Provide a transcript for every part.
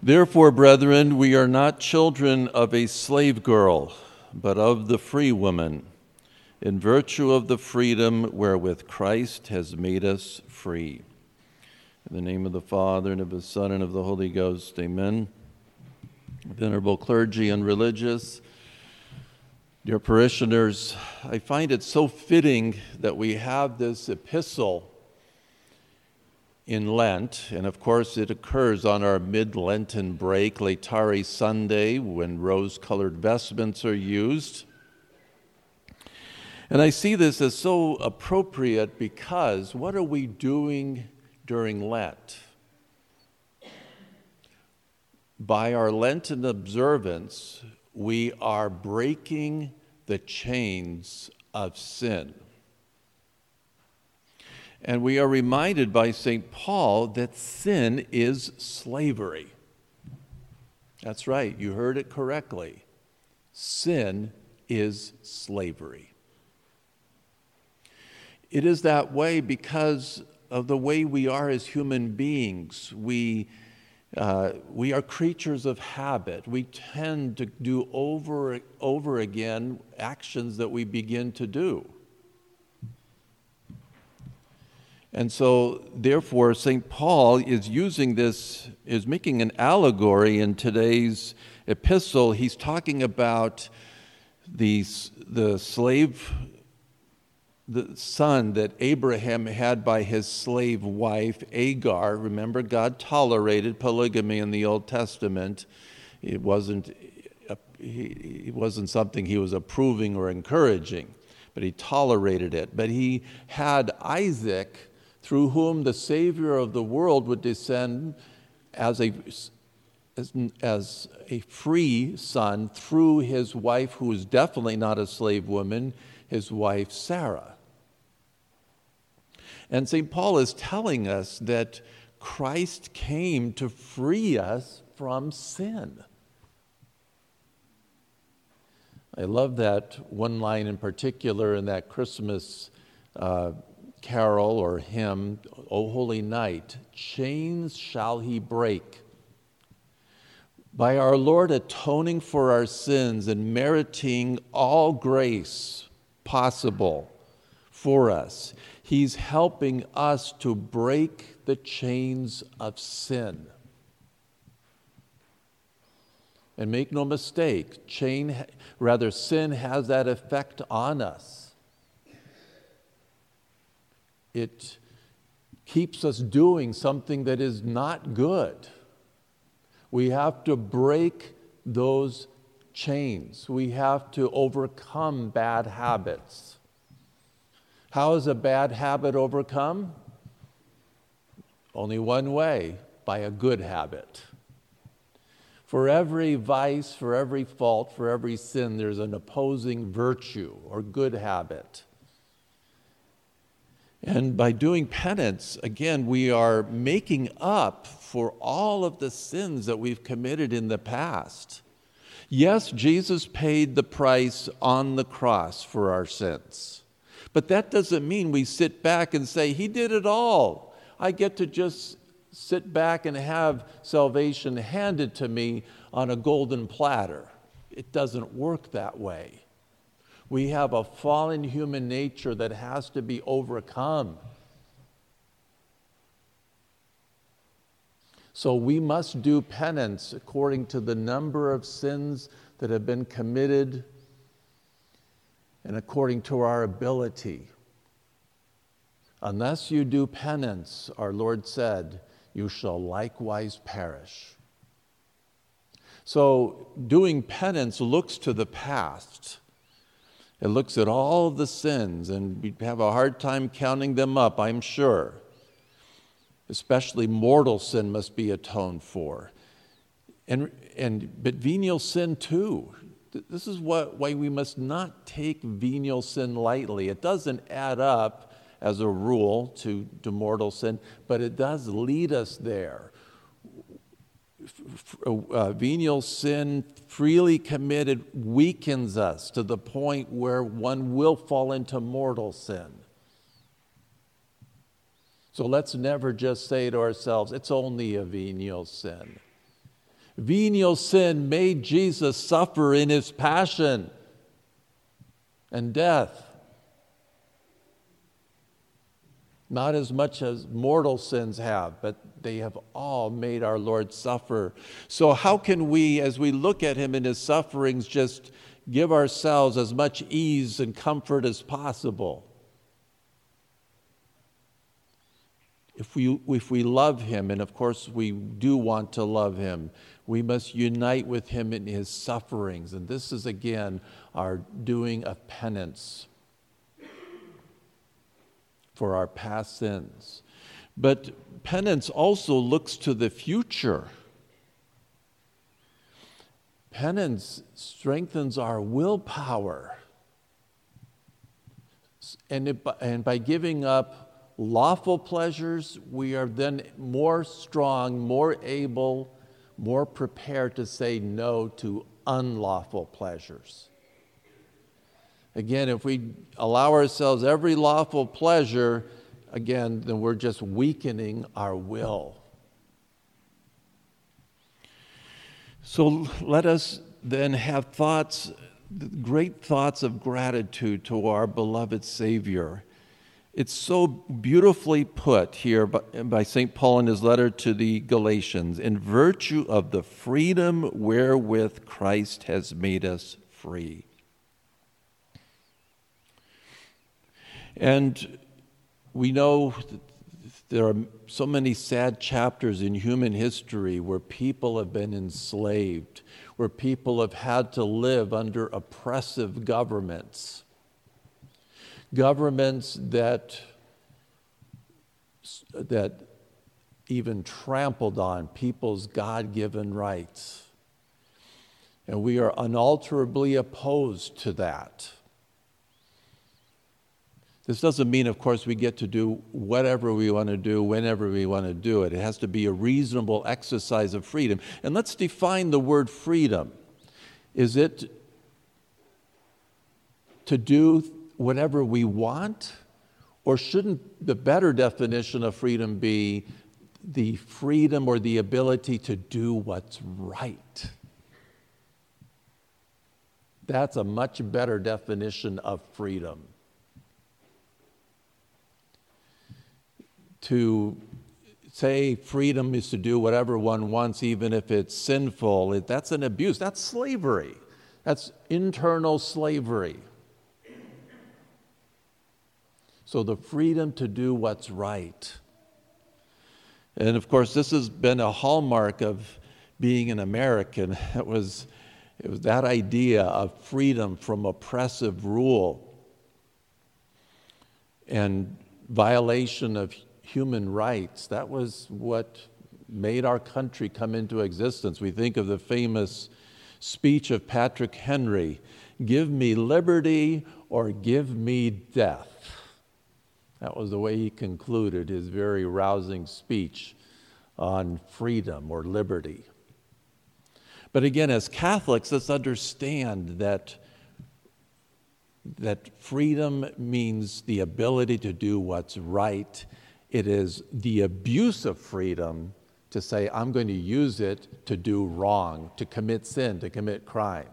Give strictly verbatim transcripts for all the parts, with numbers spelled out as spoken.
Therefore, brethren, we are not children of a slave girl, but of the free woman, in virtue of the freedom wherewith Christ has made us free. In the name of the Father, and of the Son, and of the Holy Ghost, amen. Venerable clergy and religious, dear parishioners, I find it so fitting that we have this epistle in Lent, and of course it occurs on our mid-Lenten break, Laetare Sunday, when rose-colored vestments are used. And I see this as so appropriate because what are we doing during Lent? By our Lenten observance, we are breaking the chains of sin. And we are reminded by Saint Paul that sin is slavery. That's right, you heard it correctly. Sin is slavery. It is that way because of the way we are as human beings. We, uh, we are creatures of habit. We tend to do over, over again actions that we begin to do. And so, therefore, Saint Paul is using this, is making an allegory in today's epistle. He's talking about the, the slave, the son that Abraham had by his slave wife, Agar. Remember, God tolerated polygamy in the Old Testament. It wasn't, it wasn't something he was approving or encouraging, but he tolerated it. But he had Isaac, through whom the Savior of the world would descend as a, as, as a free son through his wife, who was definitely not a slave woman, his wife Sarah. And Saint Paul is telling us that Christ came to free us from sin. I love that one line in particular in that Christmas uh, carol or hymn, O Holy Night, chains shall he break. By our Lord atoning for our sins and meriting all grace possible for us, he's helping us to break the chains of sin. And make no mistake, chain, rather sin has that effect on us. It keeps us doing something that is not good. We have to break those chains. We have to overcome bad habits. How is a bad habit overcome? Only one way, by a good habit. For every vice, for every fault, for every sin, there's an opposing virtue or good habit. And by doing penance, again, we are making up for all of the sins that we've committed in the past. Yes, Jesus paid the price on the cross for our sins. But that doesn't mean we sit back and say, He did it all. I get to just sit back and have salvation handed to me on a golden platter. It doesn't work that way. We have a fallen human nature that has to be overcome. So we must do penance according to the number of sins that have been committed and according to our ability. Unless you do penance, our Lord said, you shall likewise perish. So doing penance looks to the past. It looks at all of the sins, and we have a hard time counting them up, I'm sure. Especially mortal sin must be atoned for. And, and, but venial sin too. This is what, why we must not take venial sin lightly. It doesn't add up as a rule to, to mortal sin, but it does lead us there. Uh, venial sin freely committed weakens us to the point where one will fall into mortal sin. So let's never just say to ourselves, it's only a venial sin. Venial sin made Jesus suffer in his passion and death. Not as much as mortal sins have, but they have all made our Lord suffer. So how can we, as we look at him in his sufferings, just give ourselves as much ease and comfort as possible? If we, if we love him, and of course we do want to love him, we must unite with him in his sufferings. And this is, again, our doing of penance for our past sins. But penance also looks to the future. Penance strengthens our willpower. And, it, and by giving up lawful pleasures, we are then more strong, more able, more prepared to say no to unlawful pleasures. Again, if we allow ourselves every lawful pleasure, again, then we're just weakening our will. So let us then have thoughts, great thoughts of gratitude to our beloved Savior. It's so beautifully put here by, by Saint Paul in his letter to the Galatians, in virtue of the freedom wherewith Christ has made us free. And we know that there are so many sad chapters in human history where people have been enslaved, where people have had to live under oppressive governments, governments that, that even trampled on people's God-given rights. And we are unalterably opposed to that. This doesn't mean, of course, we get to do whatever we want to do, whenever we want to do it. It has to be a reasonable exercise of freedom. And let's define the word freedom. Is it to do whatever we want? Or shouldn't the better definition of freedom be the freedom or the ability to do what's right? That's a much better definition of freedom. To say freedom is to do whatever one wants, even if it's sinful, it, that's an abuse. That's slavery. That's internal slavery. So the freedom to do what's right. And of course, this has been a hallmark of being an American. It was, it was that idea of freedom from oppressive rule and violation of human rights. That was what made our country come into existence. We think of the famous speech of Patrick Henry, "Give me liberty or give me death." That was the way he concluded his very rousing speech on freedom or liberty. But again, as Catholics, let's understand that that freedom means the ability to do what's right. It is the abuse of freedom to say, I'm going to use it to do wrong, to commit sin, to commit crime.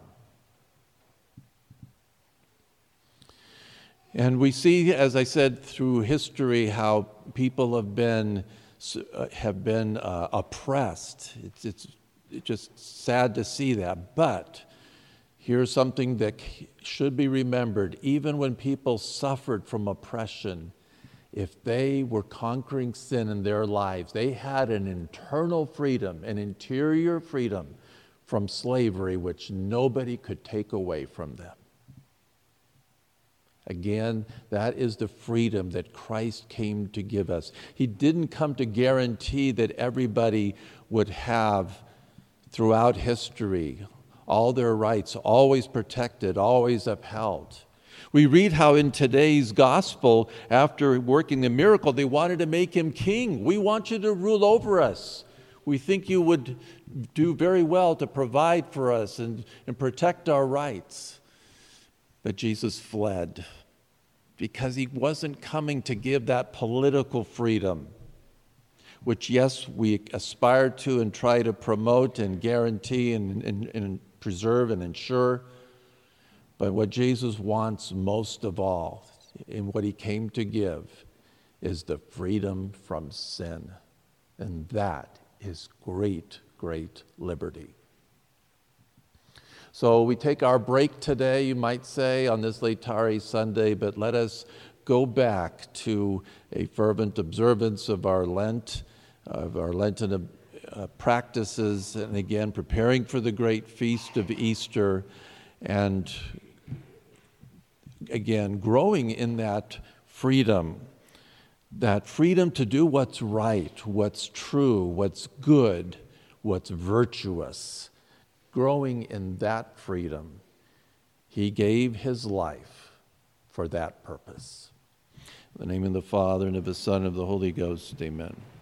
And we see, as I said, through history, how people have been have been uh, oppressed. It's, it's it's just sad to see that. But here's something that should be remembered. Even when people suffered from oppression, if they were conquering sin in their lives, they had an internal freedom, an interior freedom from slavery, which nobody could take away from them. Again, that is the freedom that Christ came to give us. He didn't come to guarantee that everybody would have, throughout history, all their rights always protected, always upheld. We read how in today's gospel, after working the miracle, they wanted to make him king. We want you to rule over us. We think you would do very well to provide for us and, and protect our rights. But Jesus fled because he wasn't coming to give that political freedom. which, yes, we aspire to and try to promote and guarantee and, and, and preserve and ensure. But what Jesus wants most of all, and what he came to give, is the freedom from sin. And that is great, great liberty. So we take our break today, you might say, on this Laetare Sunday, but let us go back to a fervent observance of our Lent, of our Lenten uh, practices, and again, preparing for the great feast of Easter, and again, growing in that freedom, that freedom to do what's right, what's true, what's good, what's virtuous. Growing in that freedom, he gave his life for that purpose. In the name of the Father, and of the Son, and of the Holy Ghost, amen.